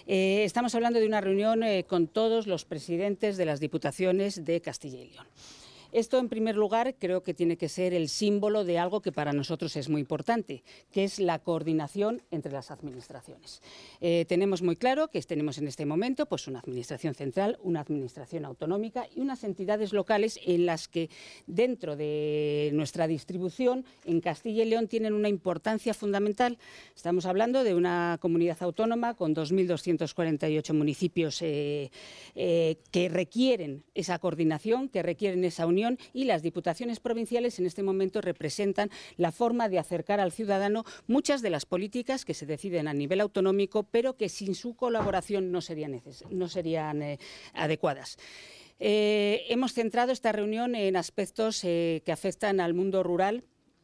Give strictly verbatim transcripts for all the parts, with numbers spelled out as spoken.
Eh, estamos hablando de una reunión eh, con todos los presidentes de las diputaciones de Castilla y León. Esto, en primer lugar, creo que tiene que ser el símbolo de algo que para nosotros es muy importante, que es la coordinación entre las administraciones. Eh, tenemos muy claro que tenemos en este momento pues, una administración central, una administración autonómica y unas entidades locales en las que, dentro de nuestra distribución, en Castilla y León tienen una importancia fundamental. Estamos hablando de una comunidad autónoma con dos mil doscientos cuarenta y ocho municipios eh, eh, que requieren esa coordinación, que requieren esa unión, y las diputaciones provinciales en este momento representan la forma de acercar al ciudadano muchas de las políticas que se deciden a nivel autonómico, pero que sin su colaboración no serían, neces- no serían eh, adecuadas. Eh, hemos centrado esta reunión en aspectos eh, que afectan al mundo rural,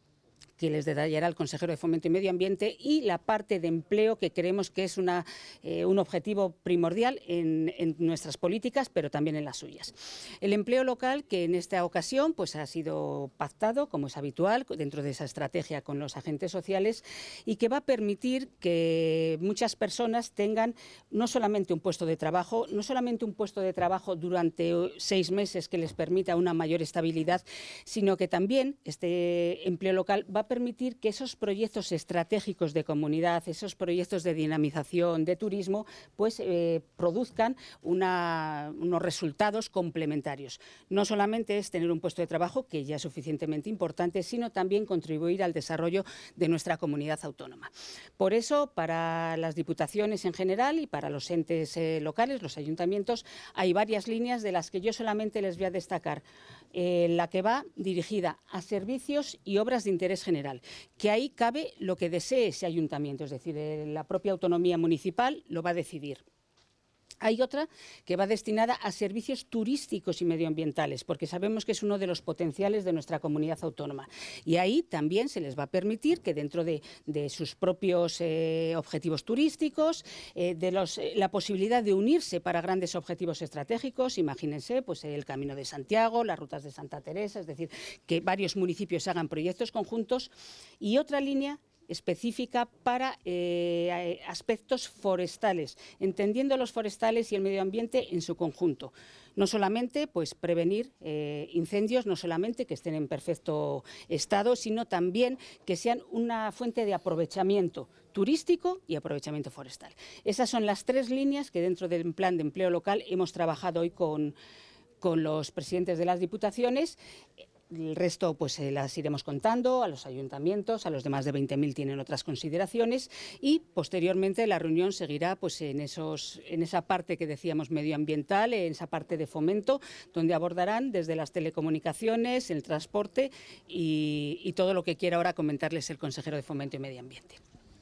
que les detallará el consejero de Fomento y Medio Ambiente, y la parte de empleo, que creemos que es una, eh, un objetivo primordial en, en nuestras políticas, pero también en las suyas. El empleo local, que en esta ocasión pues, ha sido pactado, como es habitual, dentro de esa estrategia con los agentes sociales, y que va a permitir que muchas personas tengan no solamente un puesto de trabajo, no solamente un puesto de trabajo durante seis meses que les permita una mayor estabilidad, sino que también este empleo local va a permitir que esos proyectos estratégicos de comunidad, esos proyectos de dinamización, de turismo, pues eh, produzcan una, unos resultados complementarios. No solamente es tener un puesto de trabajo, que ya es suficientemente importante, sino también contribuir al desarrollo de nuestra comunidad autónoma. Por eso, para las diputaciones en general y para los entes eh, locales, los ayuntamientos, hay varias líneas de las que yo solamente les voy a destacar. Eh, la que va dirigida a servicios y obras de interés general, que ahí cabe lo que desee ese ayuntamiento, es decir, eh, la propia autonomía municipal lo va a decidir. Hay otra que va destinada a servicios turísticos y medioambientales, porque sabemos que es uno de los potenciales de nuestra comunidad autónoma. Y ahí también se les va a permitir que dentro de, de sus propios eh, objetivos turísticos, eh, de los, eh, la posibilidad de unirse para grandes objetivos estratégicos, imagínense pues, el Camino de Santiago, las rutas de Santa Teresa, es decir, que varios municipios hagan proyectos conjuntos. Y otra línea específica para eh, aspectos forestales, entendiendo los forestales y el medio ambiente en su conjunto. No solamente pues, prevenir eh, incendios, no solamente que estén en perfecto estado, sino también que sean una fuente de aprovechamiento turístico y aprovechamiento forestal. Esas son las tres líneas que dentro del plan de empleo local hemos trabajado hoy con, con los presidentes de las diputaciones. El resto pues eh, las iremos contando a los ayuntamientos, a los demás de veinte mil tienen otras consideraciones, y posteriormente la reunión seguirá pues en, esos, en esa parte que decíamos medioambiental, en esa parte de fomento, donde abordarán desde las telecomunicaciones, el transporte y, y todo lo que quiera ahora comentarles el consejero de Fomento y Medio Ambiente.